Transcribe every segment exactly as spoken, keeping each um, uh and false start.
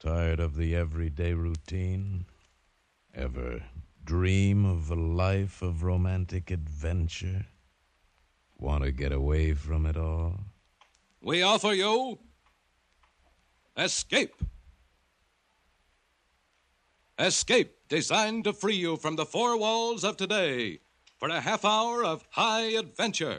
Tired of the everyday routine? Ever dream of a life of romantic adventure? Want to get away from it all? We offer you Escape. Escape, designed to free you from the four walls of today for a half hour of high adventure.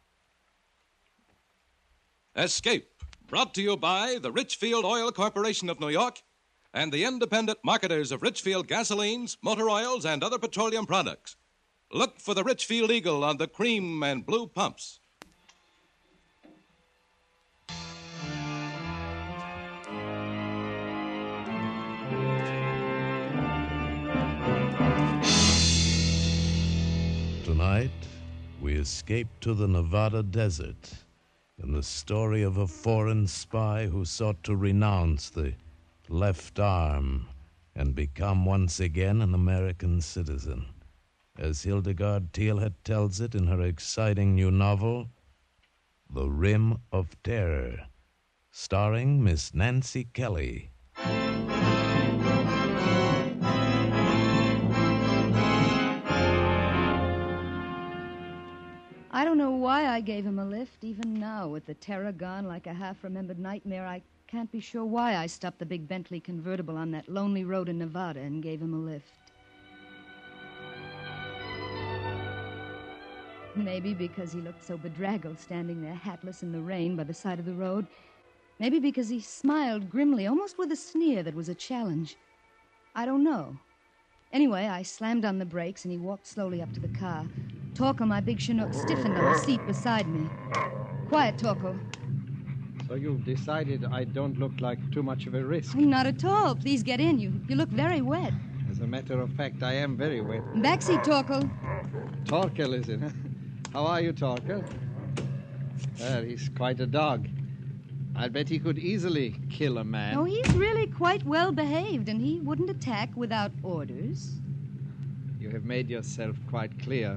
Escape, brought to you by the Richfield Oil Corporation of New York and the independent marketers of Richfield gasolines, motor oils, and other petroleum products. Look for the Richfield Eagle on the cream and blue pumps. Tonight, we escape to the Nevada desert in the story of a foreign spy who sought to renounce the left arm and become once again an American citizen. As Hildegard Thielhet tells it in her exciting new novel, The Rim of Terror, starring Miss Nancy Kelly. I don't know why I gave him a lift. Even now, with the terror gone like a half-remembered nightmare, I can't be sure why I stopped the big Bentley convertible on that lonely road in Nevada and gave him a lift. Maybe because he looked so bedraggled standing there hatless in the rain by the side of the road. Maybe because he smiled grimly, almost with a sneer that was a challenge. I don't know. Anyway, I slammed on the brakes and he walked slowly up to the car. Torkel, my big Chinook, stiffened on the seat beside me. Quiet, Torkel. So you've decided I don't look like too much of a risk? Not at all. Please get in. You you look very wet. As a matter of fact, I am very wet. Backseat, Torkel. Torkel, is it? How are you, Torkel? Well, he's quite a dog. I'll bet he could easily kill a man. No, he's really quite well behaved, and he wouldn't attack without orders. You have made yourself quite clear.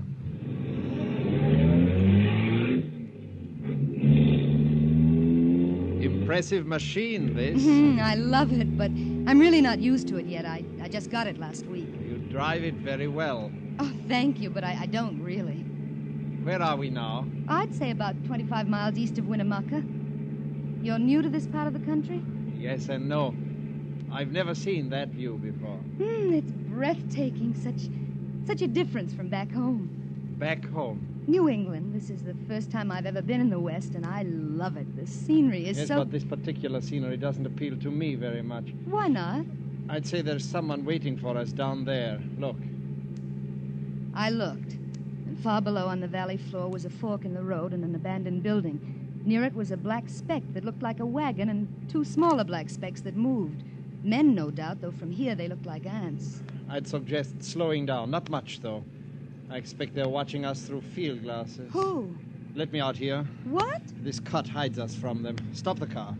Impressive machine, this. Mm-hmm, I love it, but I'm really not used to it yet. I, I just got it last week. You drive it very well. Oh, thank you, but I, I don't really. Where are we now? I'd say about twenty-five miles east of Winnemucca. You're new to this part of the country? Yes and no. I've never seen that view before. Hmm, it's breathtaking. Such, such a difference from back home. Back home? New England. This is the first time I've ever been in the West, and I love it. The scenery is yes, so... but this particular scenery doesn't appeal to me very much. Why not? I'd say there's someone waiting for us down there. Look. I looked, and far below on the valley floor was a fork in the road and an abandoned building. Near it was a black speck that looked like a wagon and two smaller black specks that moved. Men, no doubt, though from here they looked like ants. I'd suggest slowing down. Not much, though. I expect they're watching us through field glasses. Who? Let me out here. What? This cut hides us from them. Stop the car.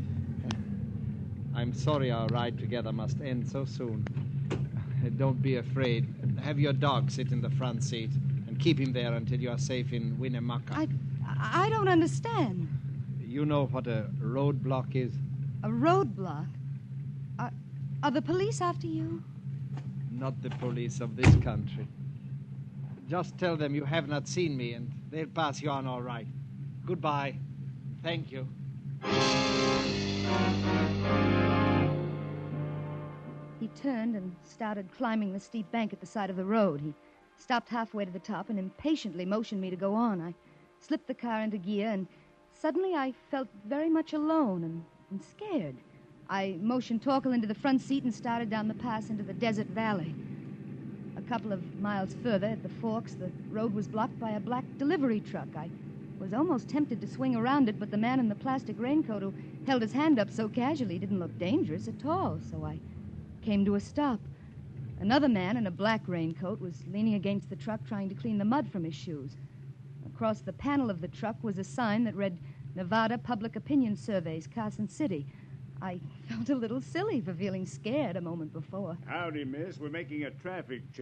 I'm sorry our ride together must end so soon. Don't be afraid. Have your dog sit in the front seat and keep him there until you are safe in Winnemucca. I, I don't understand. You know what a roadblock is? A roadblock? Are, are the police after you? Not the police of this country. Just tell them you have not seen me, and they'll pass you on all right. Goodbye. Thank you. He turned and started climbing the steep bank at the side of the road. He stopped halfway to the top and impatiently motioned me to go on. I slipped the car into gear, and suddenly I felt very much alone and, and scared. I motioned Torkel into the front seat and started down the pass into the desert valley. A couple of miles further, at the forks, the road was blocked by a black delivery truck. I was almost tempted to swing around it, but the man in the plastic raincoat who held his hand up so casually didn't look dangerous at all, so I came to a stop. Another man in a black raincoat was leaning against the truck trying to clean the mud from his shoes. Across the panel of the truck was a sign that read, Nevada Public Opinion Surveys, Carson City. I felt a little silly for feeling scared a moment before. Howdy, miss. We're making a traffic check.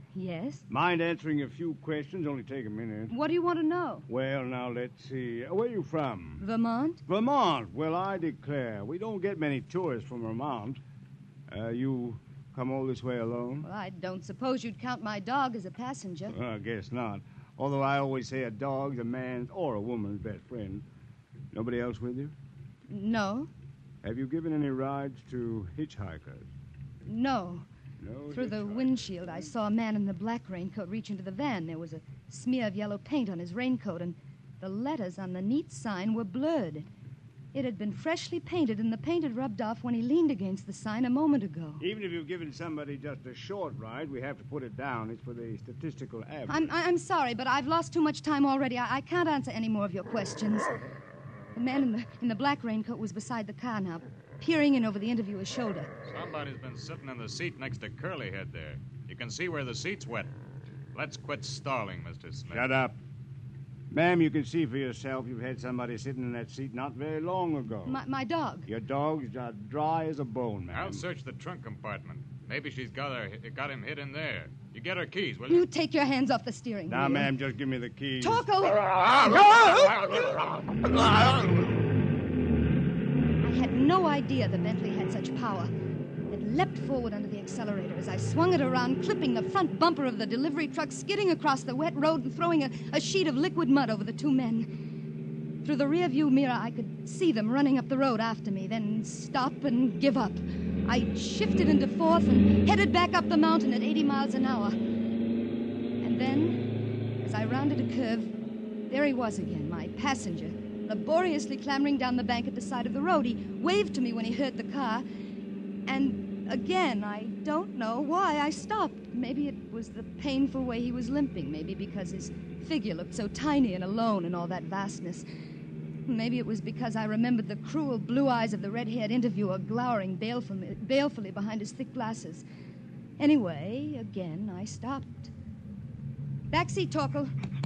Yes? Mind answering a few questions? Only take a minute. What do you want to know? Well, now, let's see. Where are you from? Vermont? Vermont. Well, I declare, we don't get many tourists from Vermont. Uh, you come all this way alone? Well, I don't suppose you'd count my dog as a passenger. Well, I guess not. Although I always say a dog's a man's or a woman's best friend. Nobody else with you? No. Have you given any rides to hitchhikers? No. No. Through the windshield, I saw a man in the black raincoat reach into the van. There was a smear of yellow paint on his raincoat, and the letters on the neat sign were blurred. It had been freshly painted, and the paint had rubbed off when he leaned against the sign a moment ago. Even if you've given somebody just a short ride, we have to put it down. It's for the statistical average. I'm, I'm sorry, but I've lost too much time already. I, I can't answer any more of your questions. The man in the, in the black raincoat was beside the car now, peering in over the interviewer's shoulder. Somebody's been sitting in the seat next to Curlyhead there. You can see where the seat's wet. Let's quit stalling, Mister Smith. Shut up. Ma'am, you can see for yourself you've had somebody sitting in that seat not very long ago. My, my dog. Your dog's just dry as a bone, ma'am. I'll search the trunk compartment. Maybe she's got her, got him hid in there. You get her keys, will you? You take your hands off the steering wheel. Now, ma'am, just give me the keys. Torkel! I had no idea the Bentley had such power. It leapt forward under the accelerator as I swung it around, clipping the front bumper of the delivery truck, skidding across the wet road and throwing a, a sheet of liquid mud over the two men. Through the rearview mirror, I could see them running up the road after me, then stop and give up. I shifted into fourth and headed back up the mountain at eighty miles an hour. And then, as I rounded a curve, there he was again, my passenger, laboriously clambering down the bank at the side of the road. He waved to me when he heard the car, and again, I don't know why I stopped. Maybe it was the painful way he was limping, maybe because his figure looked so tiny and alone in all that vastness. Maybe it was because I remembered the cruel blue eyes of the red-haired interviewer glowering balefully, balefully behind his thick glasses. Anyway, again, I stopped. Backseat, Torkel.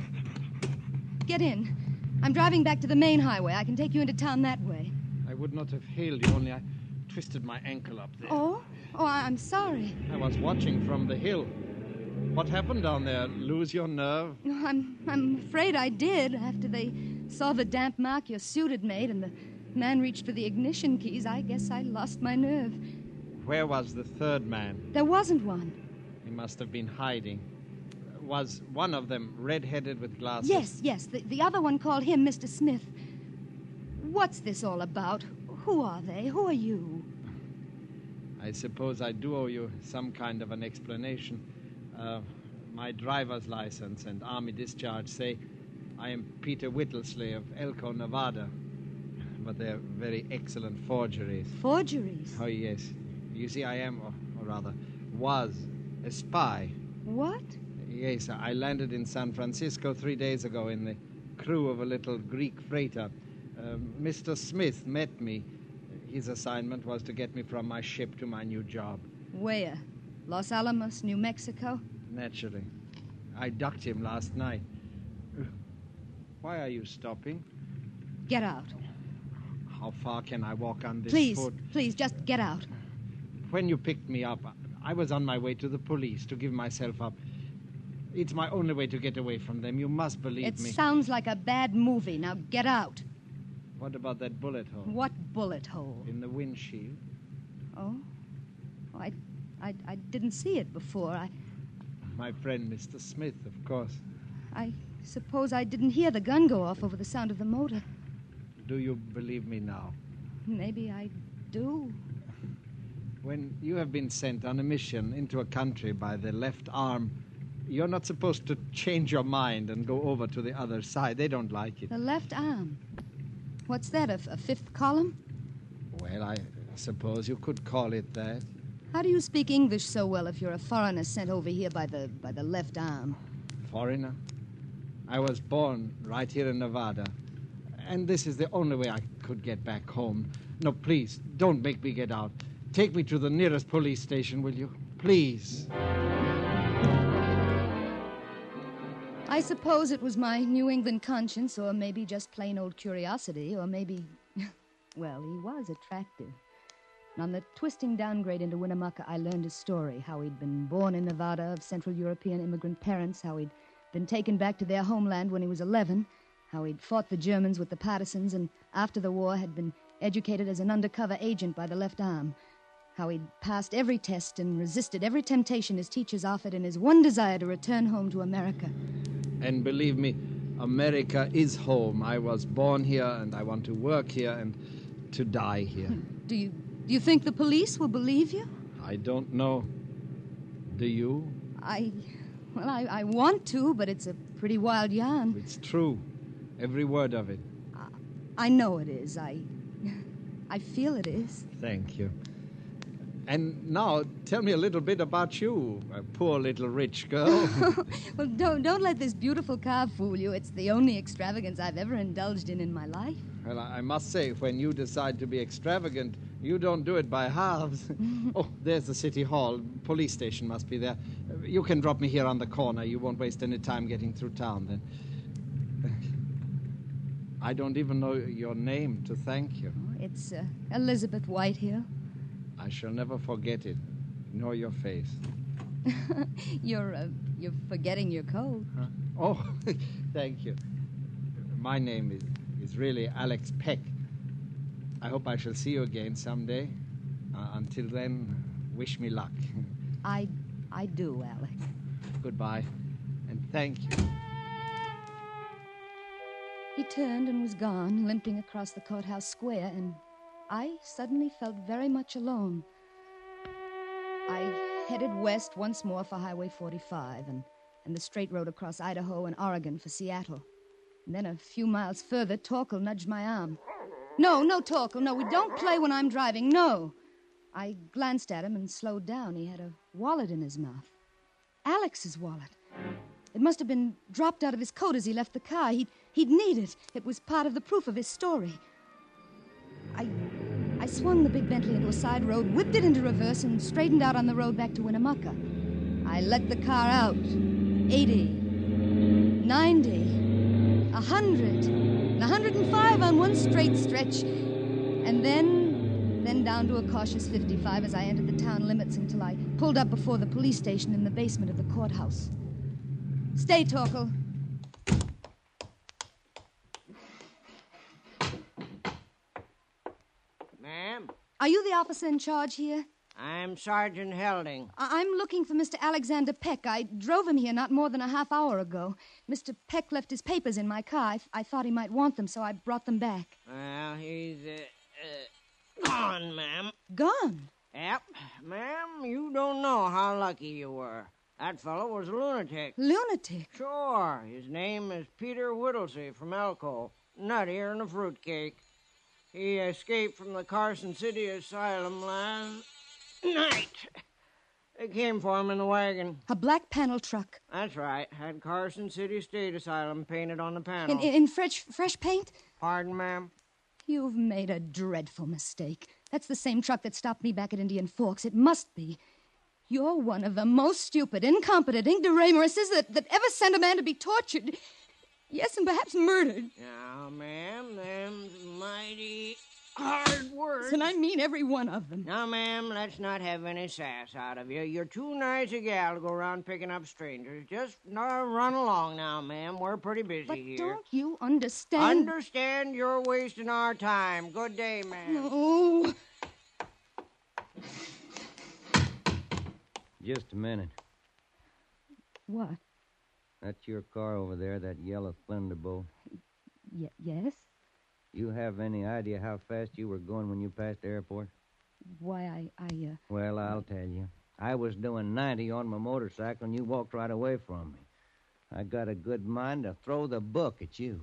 Get in. I'm driving back to the main highway. I can take you into town that way. I would not have hailed you, only I twisted my ankle up there. Oh? Oh, I- I'm sorry. I was watching from the hill. What happened down there? Lose your nerve? I'm, I'm afraid I did. After they saw the damp mark your suit had made and the man reached for the ignition keys, I guess I lost my nerve. Where was the third man? There wasn't one. He must have been hiding. Was one of them red-headed with glasses? Yes, yes. The, the other one called him Mister Smith. What's this all about? Who are they? Who are you? I suppose I do owe you some kind of an explanation. Uh, my driver's license and army discharge say I am Peter Whittlesey of Elko, Nevada. But they're very excellent forgeries. Forgeries? Oh, yes. You see, I am, or, or rather, was a spy. What? Yes, I landed in San Francisco three days ago in the crew of a little Greek freighter. Uh, Mister Smith met me. His assignment was to get me from my ship to my new job. Where? Los Alamos, New Mexico? Naturally. I ducked him last night. Why are you stopping? Get out. How far can I walk on this Please, foot? please, just get out. When you picked me up, I was on my way to the police to give myself up. It's my only way to get away from them. You must believe It me. sounds like a bad movie. Now get out. What about that bullet hole? What bullet hole? In the windshield. Oh? Oh, I, I, I didn't see it before. I, My friend, Mister Smith, of course. I suppose I didn't hear the gun go off over the sound of the motor. Do you believe me now? Maybe I do. When you have been sent on a mission into a country by the left arm, you're not supposed to change your mind and go over to the other side. They don't like it. The left arm. What's that, a, a fifth column? Well, I suppose you could call it that. How do you speak English so well if you're a foreigner sent over here by the by the left arm? Foreigner? I was born right here in Nevada. And this is the only way I could get back home. No, please, don't make me get out. Take me to the nearest police station, will you? Please. I suppose it was my New England conscience, or maybe just plain old curiosity, or maybe... Well, he was attractive. And on the twisting downgrade into Winnemucca, I learned his story, how he'd been born in Nevada of Central European immigrant parents, how he'd been taken back to their homeland when he was eleven, how he'd fought the Germans with the partisans, and after the war had been educated as an undercover agent by the Left Arm, how he'd passed every test and resisted every temptation his teachers offered in his one desire to return home to America. And believe me, America is home. I was born here, and I want to work here and to die here. Do you do you think the police will believe you? I don't know. Do you? I, well, I, I want to, but it's a pretty wild yarn. It's true. Every word of it. I, I know it is. I, I feel it is. Thank you. And now, tell me a little bit about you, a poor little rich girl. Well, don't don't let this beautiful car fool you. It's the only extravagance I've ever indulged in in my life. Well, I must say, when you decide to be extravagant, you don't do it by halves. Oh, there's the city hall. Police station must be there. You can drop me here on the corner. You won't waste any time getting through town, then. I don't even know your name to thank you. It's uh, Elizabeth Whitehill. I shall never forget it, nor your face. you're uh, you're forgetting your coat. Huh? Oh, thank you. My name is, is really Alex Peck. I hope I shall see you again someday. Uh, until then, wish me luck. I I do, Alex. Goodbye, and thank you. He turned and was gone, limping across the courthouse square, and I suddenly felt very much alone. I headed west once more for Highway forty-five and, and the straight road across Idaho and Oregon for Seattle. And then a few miles further, Torkel nudged my arm. No, no, Torkel, no, we don't play when I'm driving, no. I glanced at him and slowed down. He had a wallet in his mouth. Alex's wallet. It must have been dropped out of his coat as he left the car. He'd, he'd need it. It was part of the proof of his story. I I swung the big Bentley into a side road, whipped it into reverse, and straightened out on the road back to Winnemucca. I let the car out. Eighty, ninety, a hundred, and a hundred and five on one straight stretch. And then, then down to a cautious fifty-five as I entered the town limits until I pulled up before the police station in the basement of the courthouse. Stay, Torkel. Ma'am? Are you the officer in charge here? I'm Sergeant Helding. I- I'm looking for Mister Alexander Peck. I drove him here not more than a half hour ago. Mister Peck left his papers in my car. I, th- I thought he might want them, so I brought them back. Well, he's, uh, uh, gone, ma'am. Gone? Yep. Ma'am, you don't know how lucky you were. That fellow was a lunatic. Lunatic? Sure. His name is Peter Whittlesey from Elko. Nuttier than a fruitcake. He escaped from the Carson City Asylum last night. They came for him in the wagon. A black panel truck. That's right. Had Carson City State Asylum painted on the panel. In, in, in fresh, fresh paint? Pardon, ma'am? You've made a dreadful mistake. That's the same truck that stopped me back at Indian Forks. It must be. You're one of the most stupid, incompetent ignoramuses that, that ever sent a man to be tortured. Yes, and perhaps murdered. Now, ma'am, them's mighty hard words. And I mean every one of them. Now, ma'am, let's not have any sass out of you. You're too nice a gal to go around picking up strangers. Just uh, run along now, ma'am. We're pretty busy But here. don't you understand? Understand you're wasting our time. Good day, ma'am. Oh. Just a minute. What? That's your car over there, that yellow Thunderbolt. Y- yes? You have any idea how fast you were going when you passed the airport? Why, I, I, uh... Well, I'll tell you. I was doing ninety on my motorcycle, and you walked right away from me. I got a good mind to throw the book at you.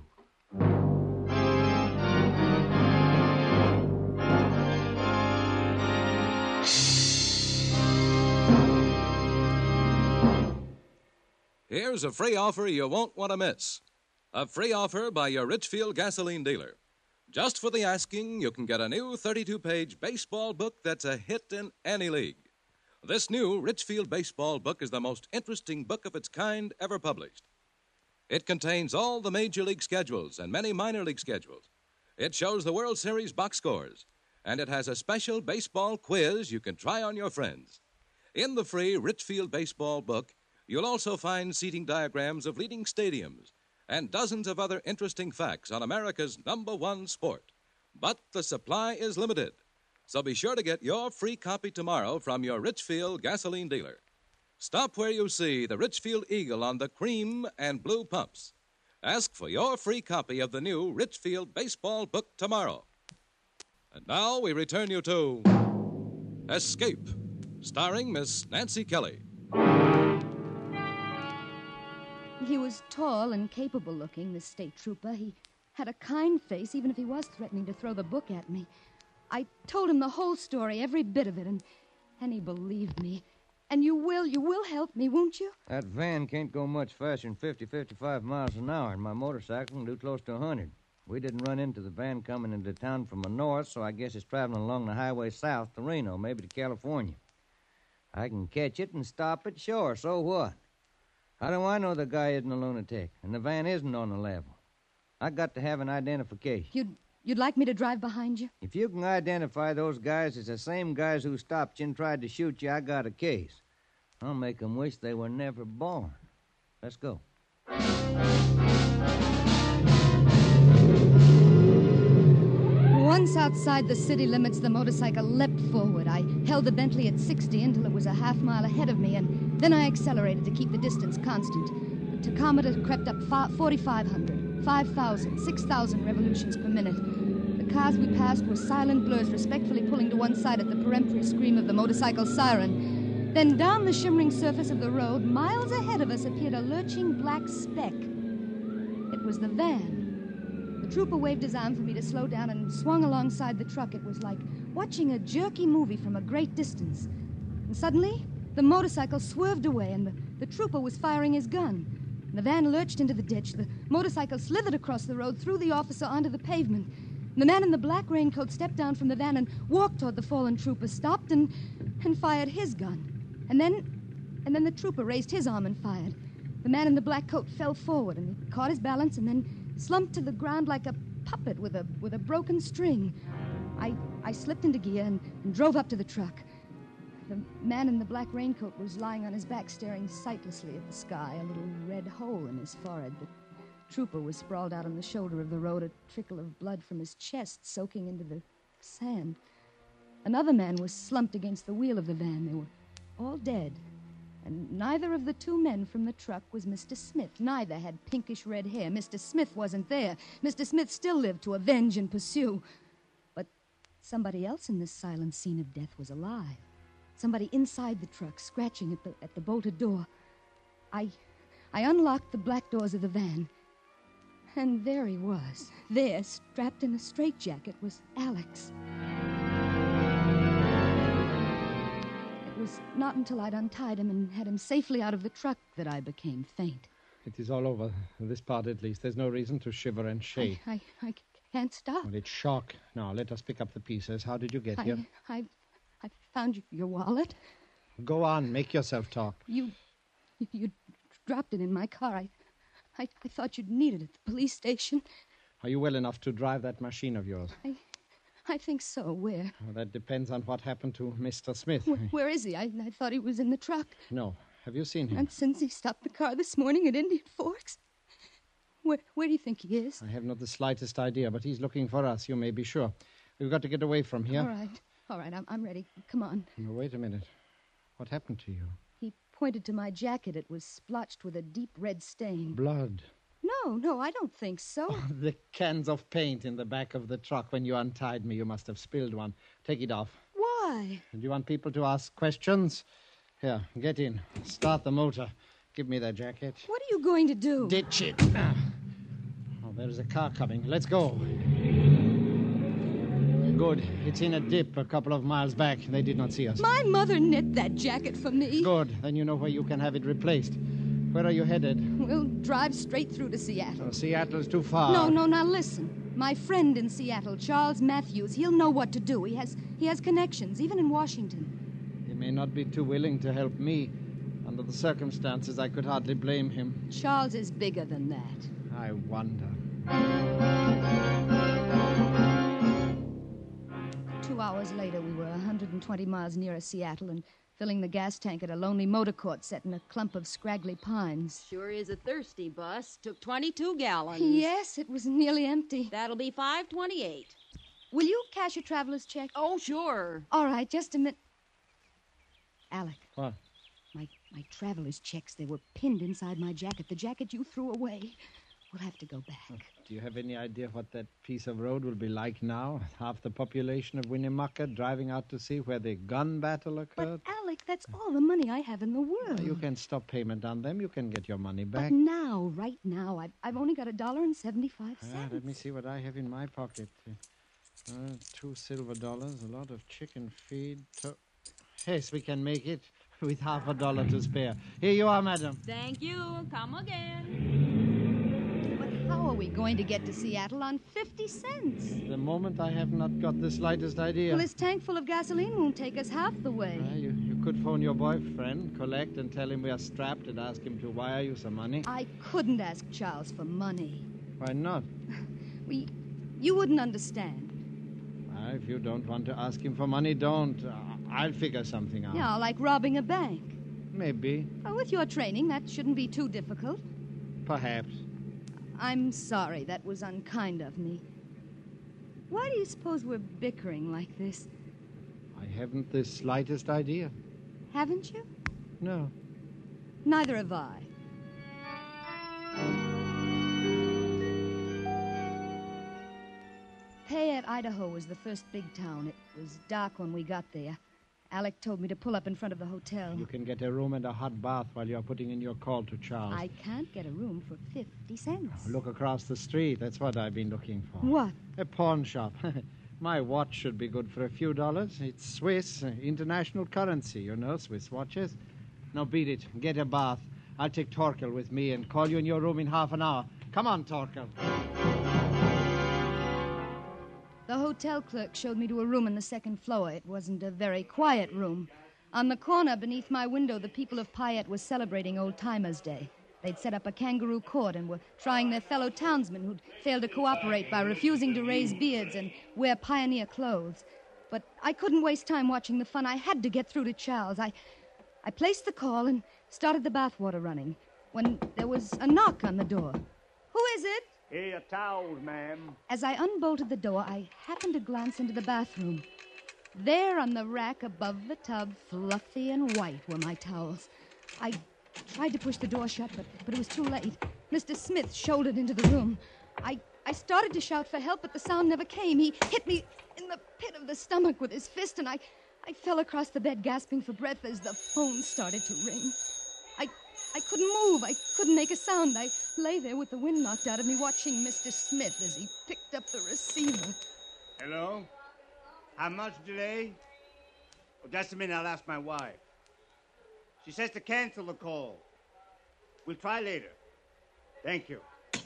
Here's a free offer you won't want to miss. A free offer by your Richfield gasoline dealer. Just for the asking, you can get a new thirty-two page baseball book that's a hit in any league. This new Richfield baseball book is the most interesting book of its kind ever published. It contains all the major league schedules and many minor league schedules. It shows the World Series box scores. and it has a special baseball quiz you can try on your friends. In the free Richfield Baseball book, you'll also find seating diagrams of leading stadiums and dozens of other interesting facts on America's number one sport. But the supply is limited, so be sure to get your free copy tomorrow from your Richfield gasoline dealer. Stop where you see the Richfield Eagle on the cream and blue pumps. Ask for your free copy of the new Richfield Baseball book tomorrow. And now we return you to Escape, starring Miss Nancy Kelly. He was tall and capable-looking, this state trooper. He had a kind face, even if he was threatening to throw the book at me. I told him the whole story, every bit of it, and, and he believed me. And you will, you will help me, won't you? That van can't go much faster than fifty, fifty-five miles an hour, and my motorcycle can do close to one hundred. We didn't run into the van coming into town from the north, so I guess it's traveling along the highway south to Reno, maybe to California. I can catch it and stop it, sure, so what? How do I know the guy isn't a lunatic and the van isn't on the level? I got to have an identification. You'd, you'd like me to drive behind you? If you can identify those guys as the same guys who stopped you and tried to shoot you, I got a case. I'll make them wish they were never born. Let's go. Once outside the city limits, the motorcycle leapt forward. I held the Bentley at sixty until it was a half mile ahead of me, and then I accelerated to keep the distance constant. The tachometer crept up forty-five hundred, five thousand, six thousand revolutions per minute. The cars we passed were silent blurs, respectfully pulling to one side at the peremptory scream of the motorcycle siren. Then down the shimmering surface of the road, miles ahead of us, appeared a lurching black speck. It was the van. The trooper waved his arm for me to slow down and swung alongside the truck. It was like watching a jerky movie from a great distance. And suddenly, the motorcycle swerved away, and the, the trooper was firing his gun. And the van lurched into the ditch. The motorcycle slithered across the road, threw the officer onto the pavement. And the man in the black raincoat stepped down from the van and walked toward the fallen trooper, stopped and, and fired his gun. And then, and then the trooper raised his arm and fired. The man in the black coat fell forward, and he caught his balance and then slumped to the ground like a puppet with a with a broken string. I I slipped into gear and, and drove up to the truck. The man in the black raincoat was lying on his back, staring sightlessly at the sky, a little red hole in his forehead. The trooper was sprawled out on the shoulder of the road, a trickle of blood from his chest soaking into the sand. Another man was slumped against the wheel of the van. They were all dead. And neither of the two men from the truck was Mister Smith. Neither had pinkish red hair. Mister Smith wasn't there. Mister Smith still lived to avenge and pursue. But somebody else in this silent scene of death was alive. Somebody inside the truck, scratching at the at the bolted door. I I unlocked the black doors of the van. And there he was. There, strapped in a straitjacket, was Alex. It was not until I'd untied him and had him safely out of the truck that I became faint. It is all over, this part at least. There's no reason to shiver and shake. I, I, I can't stop. Well, it's shock. Now, let us pick up the pieces. How did you get I, here? I, I found your wallet. Go on, make yourself talk. You, you dropped it in my car. I, I, I thought you'd need it at the police station. Are you well enough to drive that machine of yours? I, I think so. Where? Well, that depends on what happened to Mister Smith. Where, where is he? I, I thought he was in the truck. No. Have you seen him? And since he stopped the car this morning at Indian Forks? Where, where do you think he is? I have not the slightest idea, but he's looking for us, you may be sure. We've got to get away from here. All right. All right, I'm, I'm ready. Come on. No, wait a minute. What happened to you? He pointed to my jacket. It was splotched with a deep red stain. Blood. No, no, I don't think so. Oh, the cans of paint in the back of the truck. When you untied me, you must have spilled one. Take it off. Why? Do you want people to ask questions? Here, get in. Start the motor. Give me that jacket. What are you going to do? Ditch it. Oh, there's a car coming. Let's go. Good. It's in a dip a couple of miles back. They did not see us. My mother knit that jacket for me. Good. Then you know where you can have it replaced. Where are you headed? We'll drive straight through to Seattle. Oh, Seattle's too far. No, no, now listen. My friend in Seattle, Charles Matthews, he'll know what to do. He has he has connections, even in Washington. He may not be too willing to help me. Under the circumstances, I could hardly blame him. Charles is bigger than that. I wonder. Two hours later, we were one hundred twenty miles nearer Seattle and filling the gas tank at a lonely motor court set in a clump of scraggly pines. Sure is a thirsty bus. Took twenty-two gallons. Yes, it was nearly empty. That'll be five twenty-eight. Will you cash a traveler's check? Oh, sure. All right, just a minute. Alec. What? My, my traveler's checks, they were pinned inside my jacket. The jacket you threw away. We'll have to go back. Do you have any idea what that piece of road will be like now? Half the population of Winnemucca driving out to see where the gun battle occurred? But, Alec, that's all the money I have in the world. You can stop payment on them. You can get your money back. But now, right now, I've, I've only got a dollar and seventy-five cents. Ah, let me see what I have in my pocket. Uh, two silver dollars, a lot of chicken feed. To... Yes, we can make it with half a dollar to spare. Here you are, madam. Thank you. Come again. How are we going to get to Seattle on fifty cents? The moment I have not got the slightest idea. Well, this tank full of gasoline won't take us half the way. Uh, you, you could phone your boyfriend, collect, and tell him we are strapped and ask him to wire you some money. I couldn't ask Charles for money. Why not? We, you wouldn't understand. Uh, if you don't want to ask him for money, don't. Uh, I'll figure something out. Yeah, like robbing a bank. Maybe. Well, with your training, that shouldn't be too difficult. Perhaps. I'm sorry. That was unkind of me. Why do you suppose we're bickering like this? I haven't the slightest idea. Haven't you? No. Neither have I. Payette, Idaho was the first big town. It was dark when we got there. Alec told me to pull up in front of the hotel. You can get a room and a hot bath while you're putting in your call to Charles. I can't get a room for fifty cents. Look across the street. That's what I've been looking for. What? A pawn shop. My watch should be good for a few dollars. It's Swiss, uh, international currency, you know, Swiss watches. Now beat it. Get a bath. I'll take Torkel with me and call you in your room in half an hour. Come on, Torkel. The hotel clerk showed me to a room on the second floor. It wasn't a very quiet room. On the corner beneath my window, the people of Payette were celebrating Old Timers' Day. They'd set up a kangaroo court and were trying their fellow townsmen who'd failed to cooperate by refusing to raise beards and wear pioneer clothes. But I couldn't waste time watching the fun. I had to get through to Charles. I, I placed the call and started the bathwater running when there was a knock on the door. Who is it? Here, your towels, ma'am. As I unbolted the door, I happened to glance into the bathroom. There on the rack above the tub, fluffy and white, were my towels. I tried to push the door shut, but, but it was too late. Mister Smith shouldered into the room. I, I started to shout for help, but the sound never came. He hit me in the pit of the stomach with his fist, and I, I fell across the bed, gasping for breath as the phone started to ring. I, I couldn't move. I couldn't make a sound. I lay there with the wind knocked out of me, watching Mister Smith as he picked up the receiver. Hello? How much delay? Oh, just a minute, I'll ask my wife. She says to cancel the call. We'll try later. Thank you.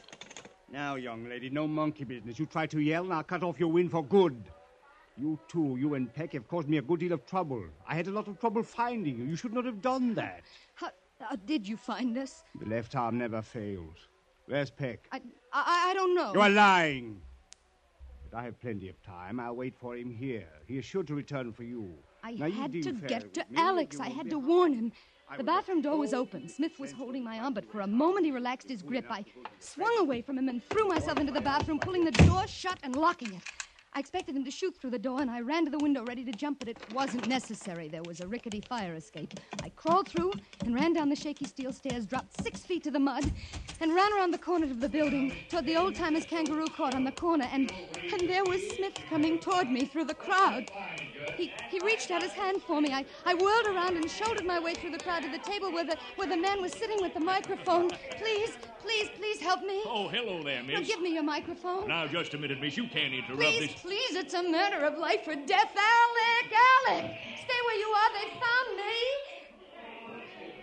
Now, young lady, no monkey business. You try to yell, and I'll cut off your wind for good. You two, you and Peck, have caused me a good deal of trouble. I had a lot of trouble finding you. You should not have done that. How, how did you find us? The left arm never fails. Where's Peck? I, I, I don't know. You are lying. But I have plenty of time. I'll wait for him here. He is sure to return for you. I now, had you to deal get fairly to with me, Alex. you I will had be to harmed. warn him. I The will bathroom door was go open. Smith was holding my arm, but for a moment he relaxed his grip. I swung away from him and threw myself into the bathroom, pulling the door shut and locking it. I expected him to shoot through the door, and I ran to the window ready to jump, but it wasn't necessary. There was a rickety fire escape. I crawled through and ran down the shaky steel stairs, dropped six feet to the mud, and ran around the corner of the building toward the old-timers kangaroo court on the corner, and, and there was Smith coming toward me through the crowd. He he reached out his hand for me. I, I whirled around and shouldered my way through the crowd to the table where the where the man was sitting with the microphone. Please, please, please help me. Oh, hello there, miss. Now, give me your microphone. Now, just a minute, miss. You can't interrupt Please, this. please, it's a matter of life or death. Alec, Alec, stay where you are. They found me.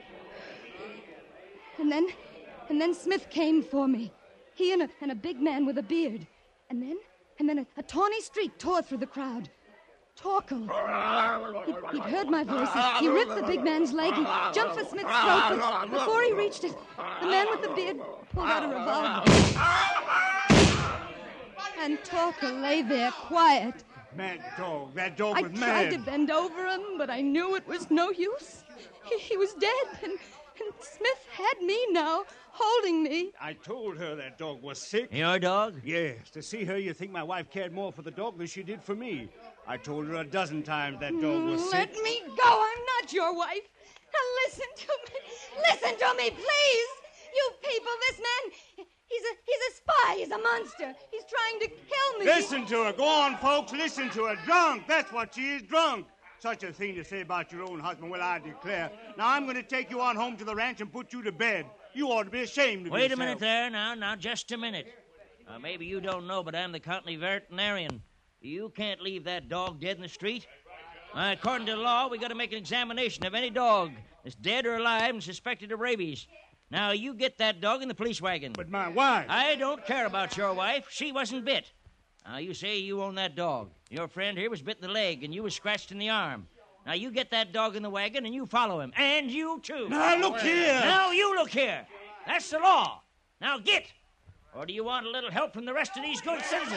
And then, and then Smith came for me. He and a, and a big man with a beard. And then, and then a, a tawny streak tore through the crowd. Torkel. He, he'd heard my voice. He, he ripped the big man's leg. He jumped for Smith's throat, but before he reached it, the man with the beard pulled out a revolver. And Torkel lay there quiet, Mad dog. That dog I was tried mad. to bend over him, but I knew it was no use. He, he was dead, and, and Smith had me now, holding me. I told her that dog was sick. Your dog? Yes. To see her, you think my wife cared more for the dog than she did for me. I told her a dozen times that dog was Let sick. me go. I'm not your wife. Now listen to me. Listen to me, please. You people, this man, he's a he's a spy. He's a monster. He's trying to kill me. Listen to her. Go on, folks. Listen to her. Drunk. That's what she is, drunk. Such a thing to say about your own husband. Well, I declare. Now, I'm going to take you on home to the ranch and put you to bed. You ought to be ashamed of Wait yourself. a minute there, now, now, just a minute. Uh, maybe you don't know, but I'm the county veterinarian. You can't leave that dog dead in the street. Uh, according to the law, we got to make an examination of any dog that's dead or alive and suspected of rabies. Now, you get that dog in the police wagon. But my wife... I don't care about your wife. She wasn't bit. Now, you say you own that dog. Your friend here was bit in the leg, and you was scratched in the arm. Now, you get that dog in the wagon, and you follow him. And you, too. Now, look here. Now, you look here. That's the law. Now, get. Or do you want a little help from the rest of these good citizens?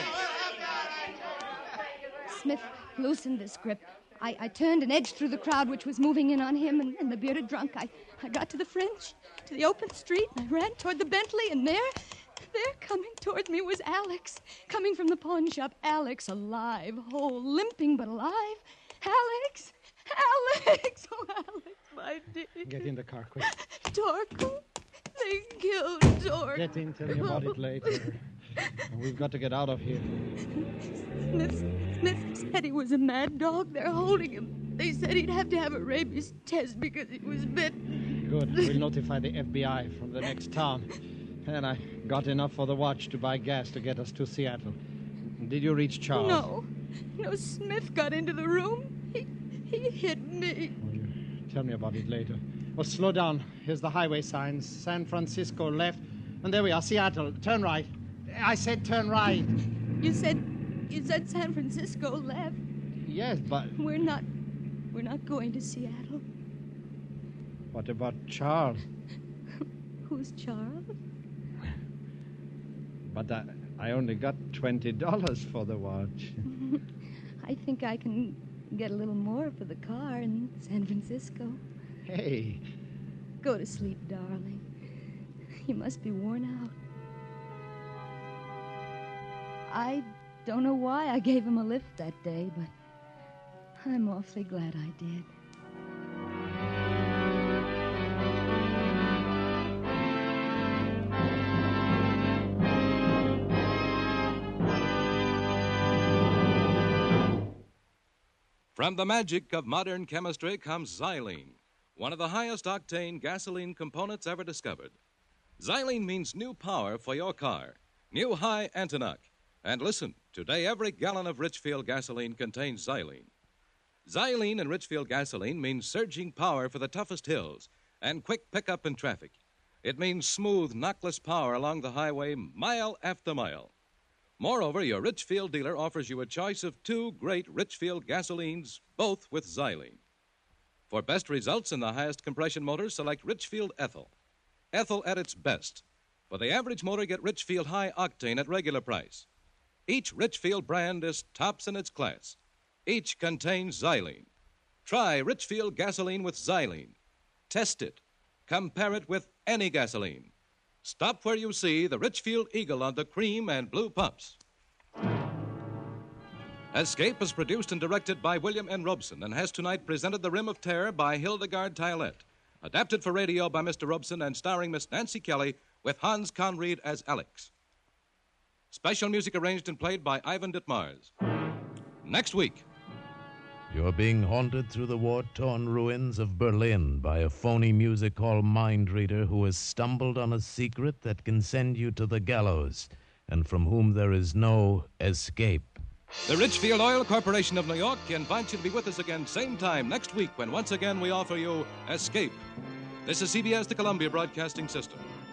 Smith loosened his grip. I, I turned and edged through the crowd which was moving in on him and, and the bearded drunk. I, I got to the fringe, to the open street, and I ran toward the Bentley, and there, there coming toward me was Alex, coming from the pawn shop. Alex, alive, whole, limping but alive. Alex, Alex, oh, Alex, my dear. Get in the car, quick. Torkel, they killed Torkel. Get in, tell me about it later. We've got to get out of here. Smith, Smith said he was a mad dog. They're holding him. They said he'd have to have a rabies test because he was bitten. Good. We'll notify the F B I from the next town. And I got enough for the watch to buy gas to get us to Seattle. Did you reach Charles? No. No, Smith got into the room. He, he hit me. Oh, you tell me about it later. Well, slow down. Here's the highway signs. San Francisco left. And there we are, Seattle. Turn right. I said turn right. You said, you said San Francisco left. Yes, but... We're not, we're not going to Seattle. What about Charles? Who's Charles? But I, I only got twenty dollars for the watch. I think I can get a little more for the car in San Francisco. Hey. Go to sleep, darling. You must be worn out. I don't know why I gave him a lift that day, but I'm awfully glad I did. From the magic of modern chemistry comes xylene, one of the highest octane gasoline components ever discovered. Xylene means new power for your car, new high Antonoc. And listen, today every gallon of Richfield gasoline contains xylene. Xylene in Richfield gasoline means surging power for the toughest hills and quick pickup in traffic. It means smooth, knockless power along the highway mile after mile. Moreover, your Richfield dealer offers you a choice of two great Richfield gasolines, both with xylene. For best results in the highest compression motors, select Richfield Ethyl. Ethyl at its best. For the average motor, get Richfield High Octane at regular price. Each Richfield brand is tops in its class. Each contains xylene. Try Richfield gasoline with xylene. Test it. Compare it with any gasoline. Stop where you see the Richfield Eagle on the cream and blue pumps. Escape is produced and directed by William N. Robson and has tonight presented The Rim of Terror by Hildegard Tylette. Adapted for radio by Mister Robson and starring Miss Nancy Kelly with Hans Conried as Alex. Special music arranged and played by Ivan Ditmars. Next week. You're being haunted through the war-torn ruins of Berlin by a phony music hall mind reader who has stumbled on a secret that can send you to the gallows and from whom there is no escape. The Richfield Oil Corporation of New York invites you to be with us again same time next week when once again we offer you Escape. This is C B S, the Columbia Broadcasting System.